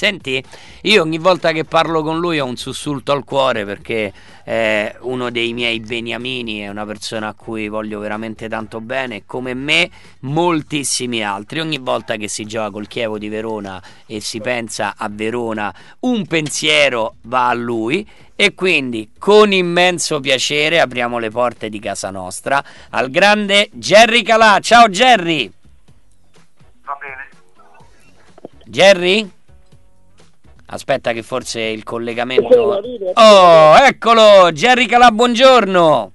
Senti, io ogni volta che parlo con lui ho un sussulto al cuore perché è uno dei miei beniamini, è una persona a cui voglio veramente tanto bene, come me moltissimi altri. Ogni volta che si gioca col Chievo di Verona e si pensa a Verona, un pensiero va a lui. E quindi con immenso piacere apriamo le porte di casa nostra al grande Gerry Calà. Ciao Gerry! Va bene. Gerry? Aspetta che forse il collegamento... Oh, eccolo! Gerry Calà, buongiorno!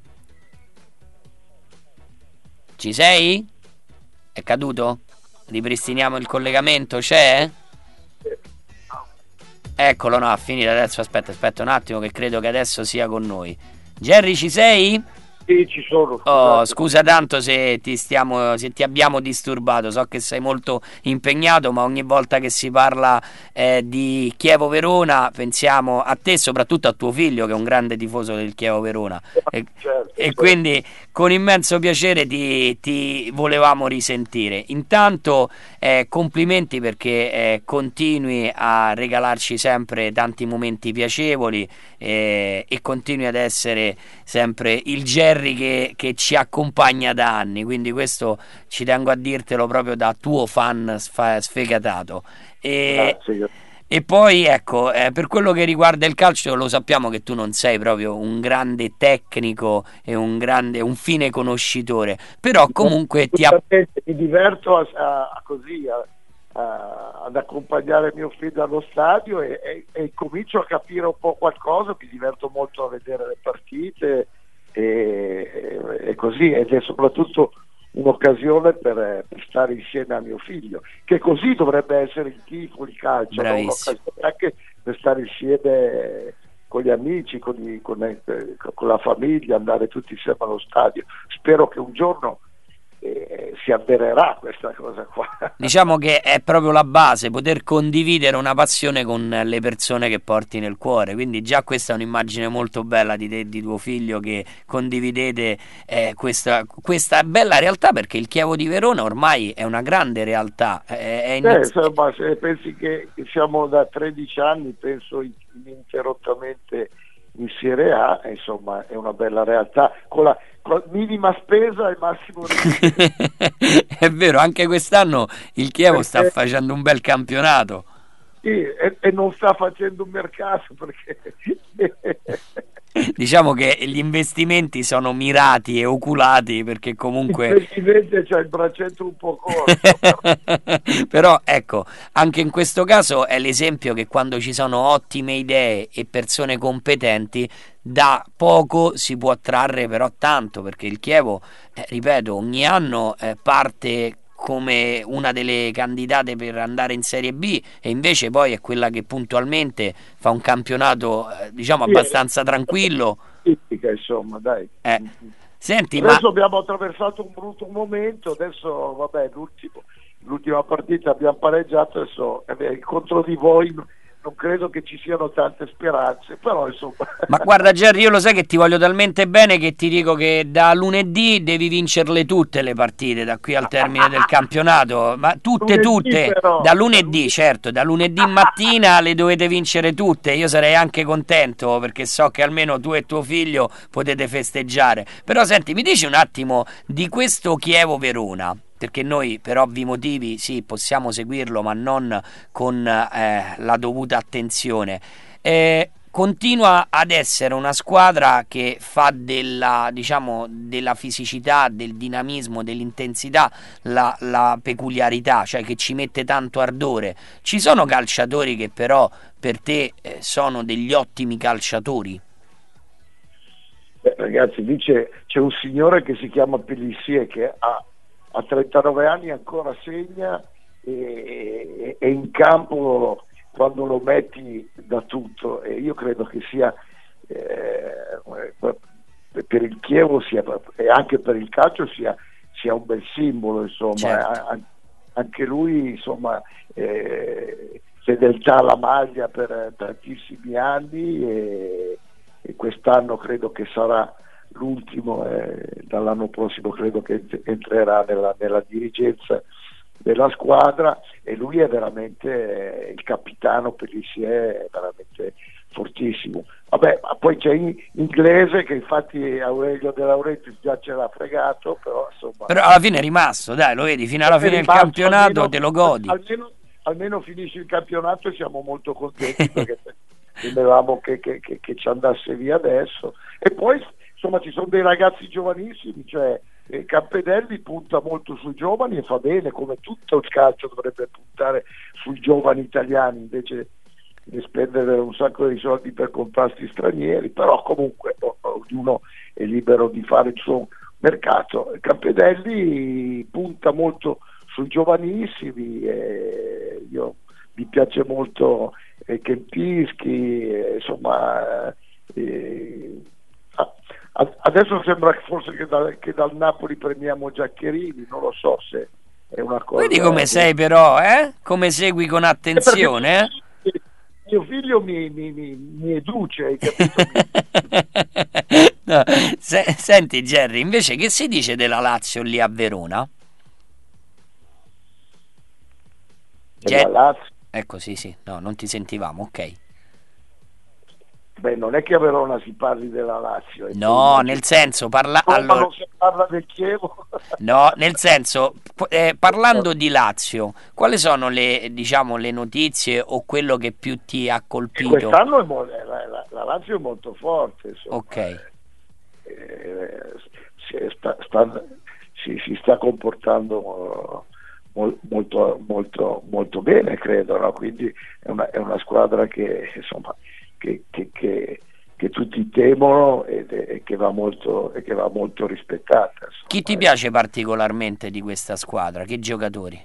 Ci sei? È caduto? Ripristiniamo il collegamento, c'è? Eccolo, no, ha finito adesso, aspetta un attimo che credo che adesso sia con noi. Gerry, ci sei? Sì, ci sono. Oh, scusa tanto se ti abbiamo disturbato, so che sei molto impegnato, ma ogni volta che si parla di Chievo Verona pensiamo a te, soprattutto a tuo figlio che è un grande tifoso del Chievo Verona e quindi con immenso piacere ti volevamo risentire. Intanto complimenti perché continui a regalarci sempre tanti momenti piacevoli e continui ad essere sempre il Gerry che ci accompagna da anni, quindi questo ci tengo a dirtelo proprio da tuo fan sfegatato. E poi ecco, per quello che riguarda il calcio lo sappiamo che tu non sei proprio un grande tecnico e un fine conoscitore, però comunque mi diverto ad accompagnare mio figlio allo stadio e comincio a capire un po' qualcosa, mi diverto molto a vedere le partite e così, ed è soprattutto un'occasione per stare insieme a mio figlio, che così dovrebbe essere il tifo, il calcio, no? Un'occasione anche per stare insieme con gli amici, con la famiglia, andare tutti insieme allo stadio. Spero che un giorno si avvererà questa cosa qua. Diciamo che è proprio la base, poter condividere una passione con le persone che porti nel cuore, quindi già questa è un'immagine molto bella di te e di tuo figlio, che condividete questa bella realtà, perché il Chievo di Verona ormai è una grande realtà. Insomma, se pensi che siamo da 13 anni, penso ininterrottamente in Serie A, insomma è una bella realtà con la minima spesa e massimo risultato. È vero, anche quest'anno il Chievo sta facendo un bel campionato. Sì, e non sta facendo un mercato perché diciamo che gli investimenti sono mirati e oculati, perché comunque il presidente c'ha il braccetto un po' corto. però ecco, anche in questo caso è l'esempio che quando ci sono ottime idee e persone competenti, da poco si può trarre però tanto, perché il Chievo, ripeto, ogni anno parte come una delle candidate per andare in Serie B e invece poi è quella che puntualmente fa un campionato diciamo abbastanza tranquillo. Insomma, dai. Senti, adesso abbiamo attraversato un brutto momento, adesso vabbè, l'ultima partita abbiamo pareggiato, adesso contro di voi non credo che ci siano tante speranze, però insomma. Ma guarda Gerry, io lo sai che ti voglio talmente bene che ti dico che da lunedì devi vincerle tutte le partite da qui al termine del campionato, ma tutte, però, da lunedì, certo, da lunedì mattina le dovete vincere tutte. Io sarei anche contento perché so che almeno tu e tuo figlio potete festeggiare. Però senti, mi dici un attimo di questo Chievo Verona, perché noi per ovvi motivi sì possiamo seguirlo ma non con la dovuta attenzione. Continua ad essere una squadra che fa della fisicità, del dinamismo, dell'intensità la peculiarità, cioè che ci mette tanto ardore. Ci sono calciatori che però per te sono degli ottimi calciatori? Ragazzi, c'è un signore che si chiama Pellissier che a 39 anni ancora segna e in campo quando lo metti da tutto, e io credo che sia per il Chievo e anche per il calcio sia un bel simbolo, insomma. Certo. Anche lui, insomma, fedeltà alla maglia per tantissimi anni e quest'anno credo che sarà l'ultimo, dall'anno prossimo credo che entrerà nella dirigenza della squadra, e lui è veramente il capitano Pellissier, è veramente fortissimo. Vabbè, ma poi c'è Inglese, che infatti Aurelio De Laurentiis già ce l'ha fregato, però insomma, Però alla fine è rimasto, dai, lo vedi, fino alla fine del campionato te lo godi. Almeno finisce il campionato e siamo molto contenti, perché temevamo che ci andasse via adesso. E poi insomma ci sono dei ragazzi giovanissimi, cioè Campedelli punta molto sui giovani e fa bene, come tutto il calcio dovrebbe puntare sui giovani italiani invece di spendere un sacco di soldi per comprarsi stranieri, però comunque ognuno è libero di fare il suo mercato. Campedelli punta molto sui giovanissimi, io mi piace molto Kempinski, insomma, adesso sembra forse che dal Napoli premiamo Giaccherini, non lo so se è una cosa. Vedi come sei però, come segui con attenzione, Mio figlio mi educe, hai capito? No, senti Gerry, invece che si dice della Lazio lì a Verona? Della Lazio? Ecco, sì, no, non ti sentivamo, ok. Beh, non è che a Verona si parli della Lazio. No, nel senso, allora, non si parla del Chievo. No, nel senso, parlando di Lazio, quali sono le notizie o quello che più ti ha colpito? Quest'anno la Lazio è molto forte, insomma. Ok. Si sta comportando molto, molto, molto bene, credo, no? Quindi è una squadra che insomma che tutti temono e che va molto rispettata, insomma. Chi ti piace particolarmente di questa squadra? Che giocatori?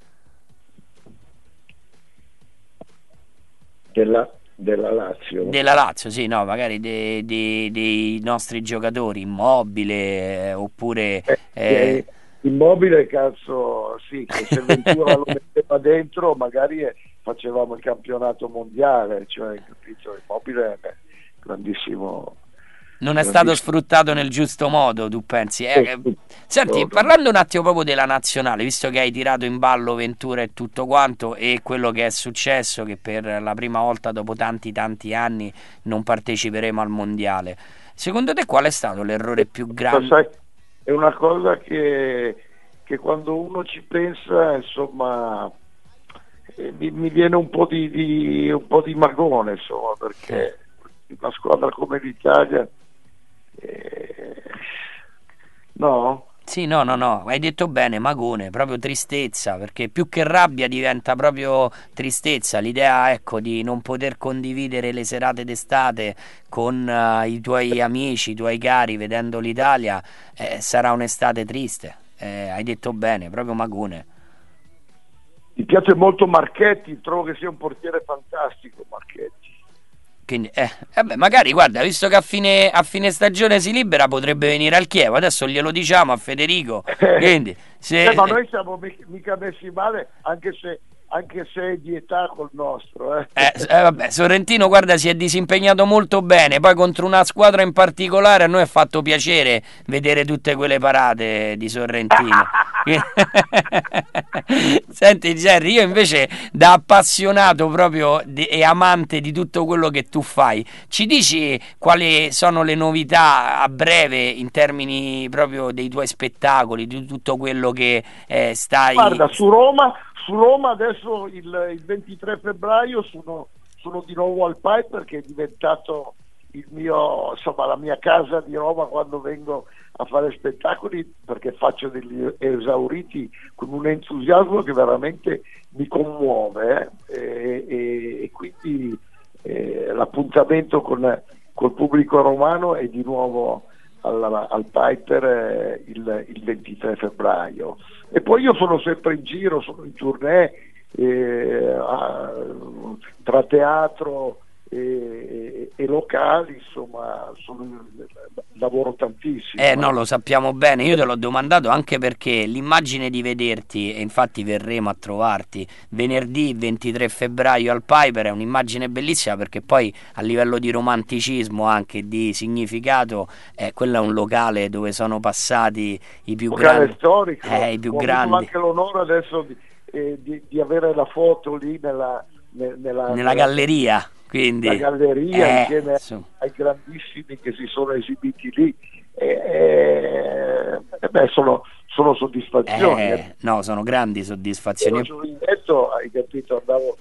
Della Lazio? Della Lazio, sì, no, magari dei nostri giocatori, Immobile, oppure Immobile, cazzo, sì, che se Ventura lo metteva dentro magari facevamo il campionato mondiale, cioè, capito? Immobile è grandissimo. Non è stato sfruttato nel giusto modo, tu pensi? Senti, parlando un attimo proprio della nazionale, visto che hai tirato in ballo Ventura e tutto quanto, e quello che è successo, che per la prima volta dopo tanti anni non parteciperemo al mondiale, secondo te qual è stato l'errore più grande? Sai, è una cosa che quando uno ci pensa, insomma, mi viene un po' di magone, insomma, perché una squadra come l'Italia, no? Sì, no, hai detto bene, magone, proprio tristezza, perché più che rabbia diventa proprio tristezza, l'idea, ecco, di non poter condividere le serate d'estate con i tuoi amici, i tuoi cari, vedendo l'Italia, sarà un'estate triste, hai detto bene, proprio magone. Mi piace molto Marchetti, trovo che sia un portiere fantastico Marchetti. Quindi, magari, guarda, visto che a fine stagione si libera, potrebbe venire al Chievo. Adesso glielo diciamo a Federico. Quindi, ma noi siamo mica messi male, anche se è di età col nostro. Vabbè, Sorrentino, guarda, si è disimpegnato molto bene. Poi contro una squadra in particolare a noi è fatto piacere vedere tutte quelle parate di Sorrentino. Senti Gerry, io invece da appassionato proprio e amante di tutto quello che tu fai, ci dici quali sono le novità a breve in termini proprio dei tuoi spettacoli, di tutto quello che stai... Guarda, su Roma adesso il 23 febbraio sono di nuovo al Piper, che è diventato la mia casa di Roma quando vengo a fare spettacoli, perché faccio degli esauriti con un entusiasmo che veramente mi commuove, e quindi l'appuntamento col pubblico romano è di nuovo al Piper il 23 febbraio. E poi io sono sempre in giro, sono in tournée tra teatro e locali, insomma, lavoro tantissimo. No, lo sappiamo bene, io te l'ho domandato anche perché l'immagine di vederti, e infatti verremo a trovarti venerdì 23 febbraio al Piper, è un'immagine bellissima, perché poi a livello di romanticismo, anche di significato, quello è un locale dove sono passati i più grandi, storico. I più grandi. Ho avuto anche l'onore adesso di avere la foto lì nella galleria, quindi la galleria insieme ai grandissimi che si sono esibiti lì. Sono soddisfazioni. No, sono grandi soddisfazioni. Io giovinetto, hai capito,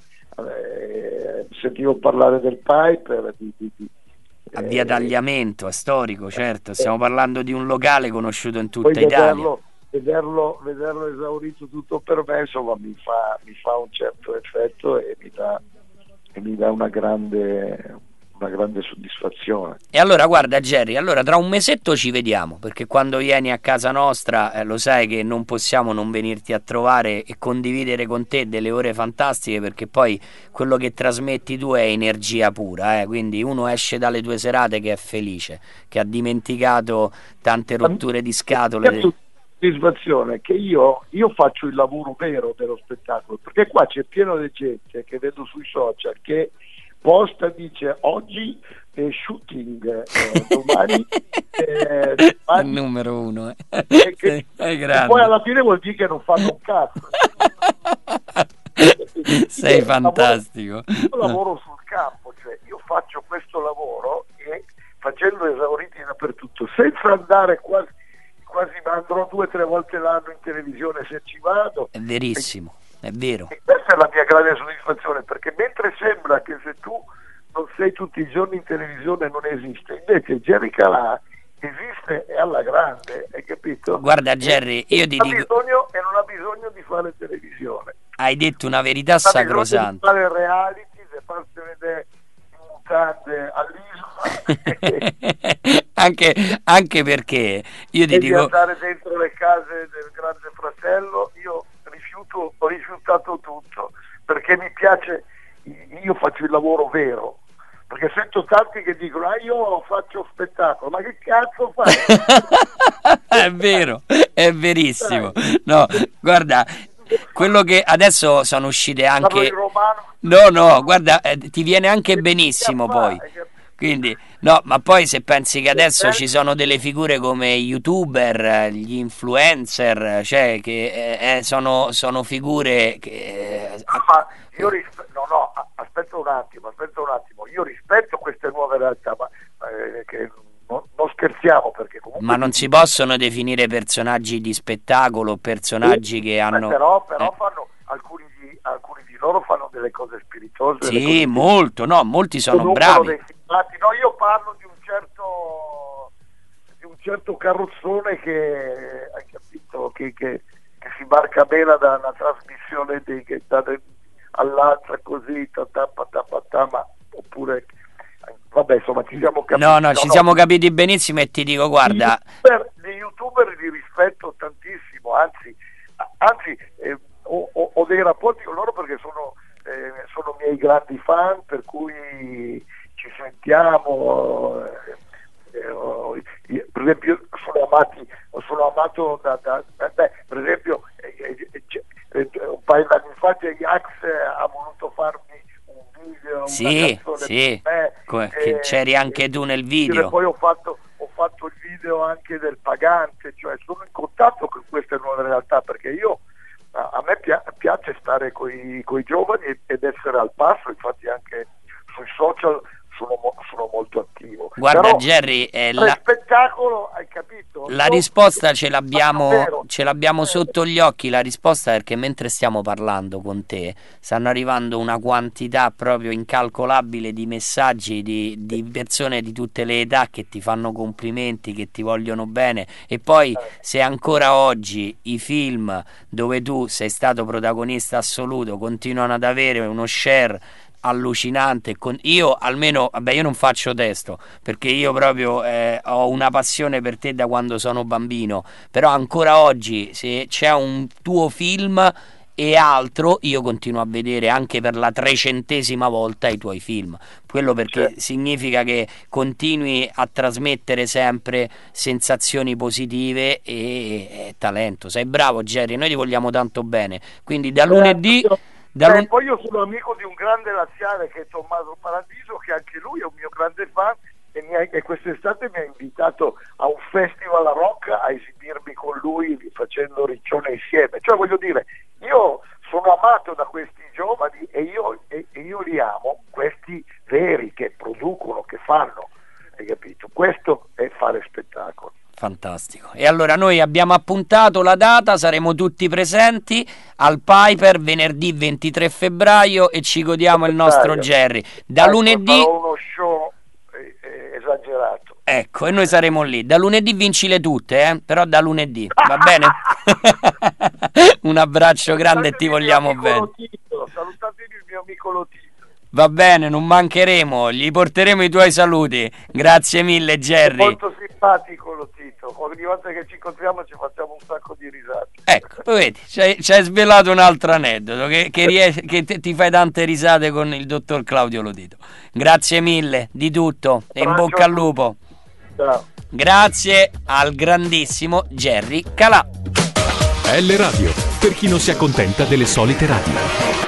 sentivo parlare del Piper a Via Tagliamento, è storico, certo, stiamo parlando di un locale conosciuto in tutta Italia. Vederlo esaurito tutto per me, insomma, mi fa un certo effetto e mi dà una grande soddisfazione. E allora guarda Jerry, tra un mesetto ci vediamo, perché quando vieni a casa nostra lo sai che non possiamo non venirti a trovare e condividere con te delle ore fantastiche, perché poi quello che trasmetti tu è energia pura, quindi uno esce dalle tue serate che è felice, che ha dimenticato tante rotture di scatole. Soddisfazione che io faccio il lavoro vero dello spettacolo, perché qua c'è pieno di gente che vedo sui social che posta, dice oggi shooting, domani il numero uno e poi alla fine vuol dire che non fanno un cazzo. Sei fantastico. Io lavoro sul campo, cioè io faccio questo lavoro e facendo esauriti dappertutto, senza andare quasi andrò 2 o 3 volte l'anno in televisione se ci vado. È verissimo, è vero. E questa è la mia grande soddisfazione, perché mentre sembra che se tu non sei tutti i giorni in televisione non esiste, invece Jerry Calà esiste e alla grande, hai capito? Guarda Jerry, io ti dico, non ha bisogno di fare televisione. Hai detto una verità sacrosanta. Non ha bisogno di fare reality, di farsi vedere all'isola anche perché io ti dico, di andare dentro le case del Grande Fratello. Io ho rifiutato tutto, perché mi piace, io faccio il lavoro vero, perché sento tanti che dicono io faccio spettacolo, ma che cazzo fai? È vero, è verissimo. No, guarda, quello che adesso sono uscite anche no, guarda, ti viene anche benissimo poi. Quindi no, ma poi se pensi che adesso ci sono delle figure come i YouTuber, gli influencer, cioè che sono figure che io aspetta un attimo, io rispetto queste nuove realtà, ma che non scherziamo, perché comunque ma non si possono definire personaggi di spettacolo, personaggi che hanno però fanno alcuni di loro fanno delle cose spiritose. Sì, molto, no, molti sono bravi. No, io parlo di un certo carrozzone che hai capito che si marca bene da una trasmissione che all'altra così ma oppure vabbè, insomma, ci siamo capiti. No, ci siamo capiti benissimo, e ti dico, guarda, gli youtuber li rispetto tantissimo, anzi ho dei rapporti con loro perché sono miei grandi fan, per cui ci sentiamo. Per esempio sono amato per esempio un paio di anni fa Jax ha voluto farmi un video, sì, che c'eri anche tu nel video. Poi ho fatto il video anche del Pagante, cioè sono in contatto con queste nuove realtà, perché a me piace stare coi giovani ed essere al passo, infatti anche sui social sono molto attivo. Guarda, però, Jerry, spettacolo, hai capito? La risposta ce l'abbiamo sotto gli occhi, la risposta, perché mentre stiamo parlando con te stanno arrivando una quantità proprio incalcolabile di messaggi di persone di tutte le età che ti fanno complimenti, che ti vogliono bene, e poi se ancora oggi i film dove tu sei stato protagonista assoluto continuano ad avere uno share allucinante, io almeno, vabbè, io non faccio testo perché io proprio ho una passione per te da quando sono bambino, però ancora oggi se c'è un tuo film e altro io continuo a vedere anche per la 300ª volta i tuoi film, quello perché significa che continui a trasmettere sempre sensazioni positive e talento. Sei bravo Jerry, noi ti vogliamo tanto bene, quindi da lunedì poi io sono amico di un grande laziale che è Tommaso Paradiso, che anche lui è un mio grande fan, e quest'estate mi ha invitato a un festival a Rocca a esibirmi con lui facendo Riccione insieme. Cioè, voglio dire, io sono amato da questi giovani e io li amo, questi veri che producono, che fanno, hai capito? Questo è fare spettacolo. Fantastico. E allora noi abbiamo appuntato la data, saremo tutti presenti al Piper venerdì 23 febbraio e ci godiamo il nostro Jerry. Da lunedì farò uno show esagerato. Ecco, e noi saremo lì. Da lunedì vincile tutte, però da lunedì, va bene? Un abbraccio grande e ti vogliamo bene. Salutatemi il mio amico Lotito. Va bene, non mancheremo, gli porteremo i tuoi saluti. Grazie mille, Jerry. È molto simpatico Lotito, ogni volta che ci incontriamo ci facciamo un sacco di risate. Ecco, vedi, ci hai svelato un altro aneddoto che ti fai tante risate con il dottor Claudio Lotito. Grazie mille di tutto e in bocca al lupo. Ciao. Grazie al grandissimo Jerry Calà. L Radio, per chi non si accontenta delle solite radio.